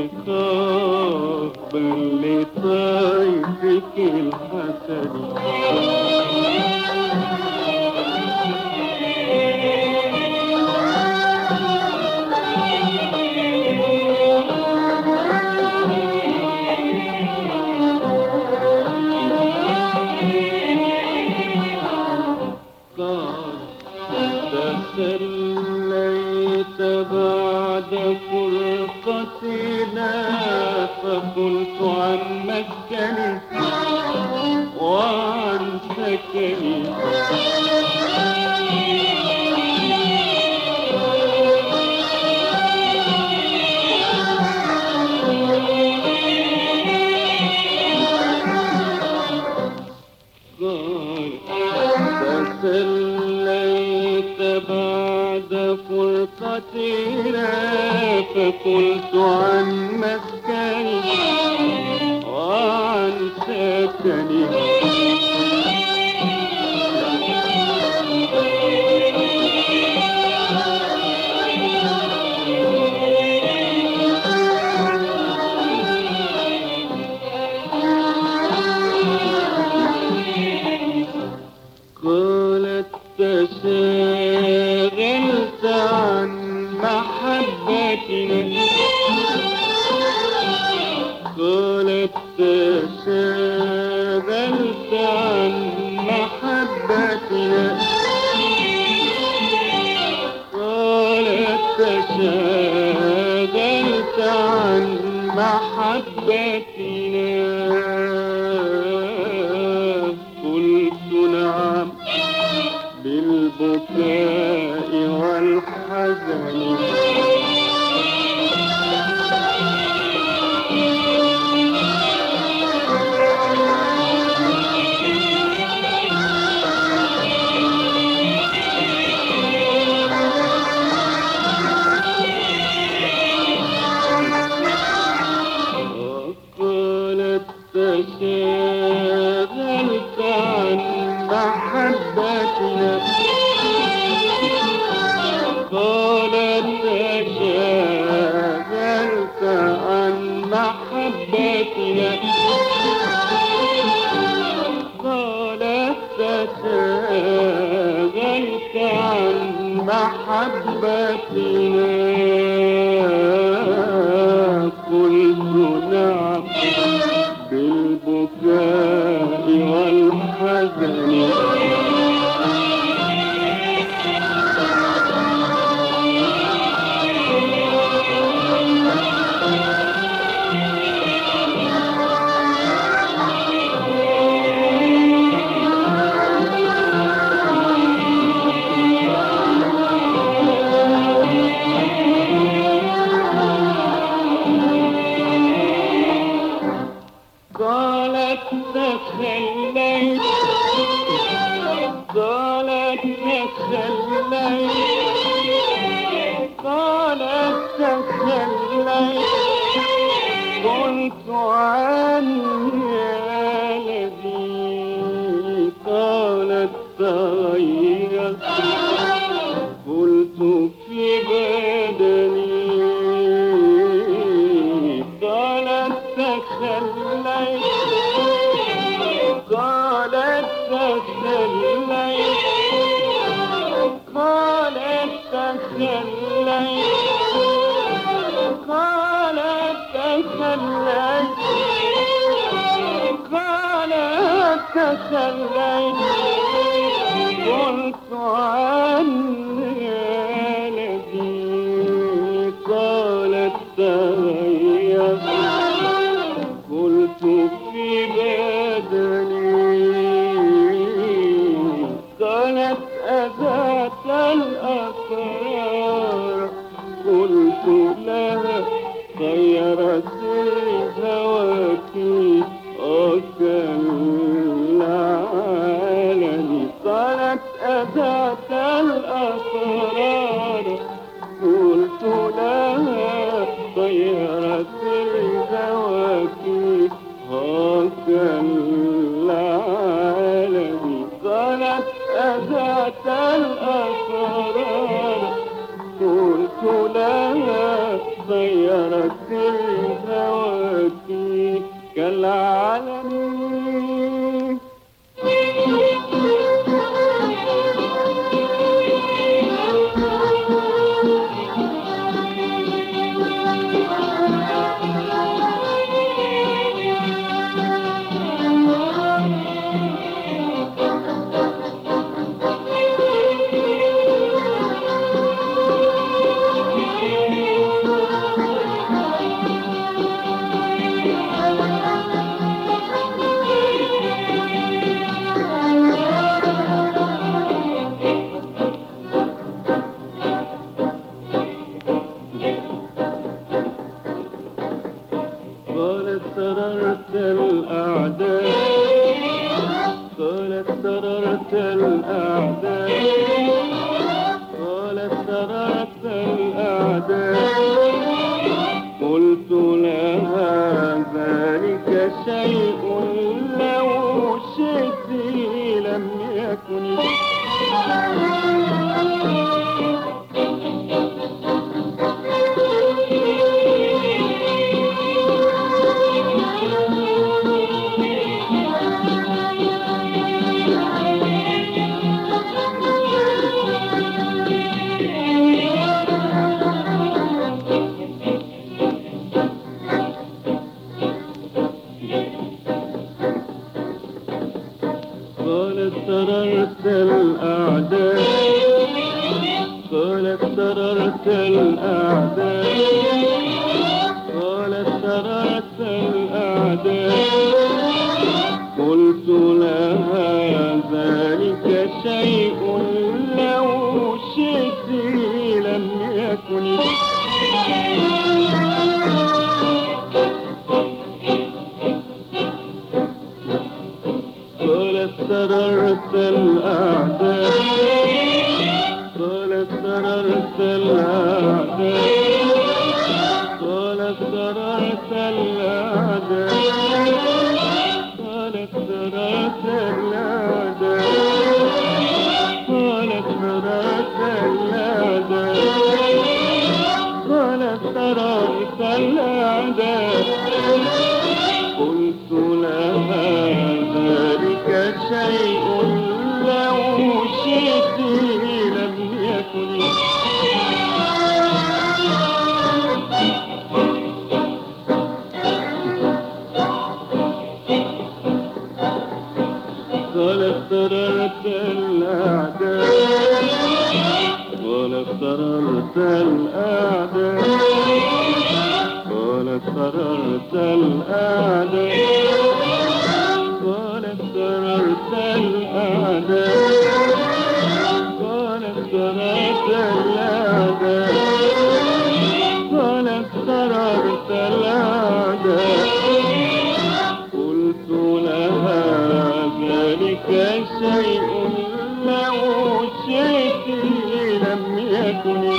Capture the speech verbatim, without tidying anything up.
اللقاء بل لطيفك الحسن. تسليت بعد فرقتنا فقلت عن مسكني وعن سكني. تسليت بعد فرقتنا فقلت عن مسكني وعن سكني. قالت تشاغلت عن محبتنا قالت تشاغلت عن محبتنا قالت تشاغلت عن محبتنا. قلت نعم بالبكاء والحزن. وقالت تشاغلت عن محبتنا قالت تشاغلت عن محبتنا قالت تشاغلت عن محبتنا. قلت نعم بالبكاء والحزن. قالت تخليت قالت تخليت قالت تخليت قلت عني يا الذي قالت تغيرت قلت في بدني قالت تخليت قالت تخليت قالت تخليت قالت تخليت قالت تخليت قلت عني يا الذي قالت تغيرت قلت في بدني قالت أذات الأسرار قلت لها غير سر هواكي أكل علني قالت أذات الأسرار قلت لها غير سر هواكي أكل علني قالت أذات الأسرار قلت لها غيرت كالعلم قالت سررت الأعداء قالت سررت الأعداء قالت سررت الأعداء قلت لها ذلك شيء لو شئت لم يكن قالت سررت الأعداء قالت سررت الأعداء قالت سررت الأعداء قلت لها ذلك شيء لو شئت لم يكن قالت سررت الأعداء قالت سررت الأعداء قالت سررت الأعداء قالت سررت الأعداء قالت سررت الأعداء قالت سررت الأعداء قلت لها ذلك شيء لو شئت لم يكن قالت سررت الأعداء قالت سررت الأعداء قالت سررت الأعداء قالت سررت الأعداء قالت سررت الأعداء قالت سررت الأعداء قلت لها ذلك شيء لو شئت لم يكن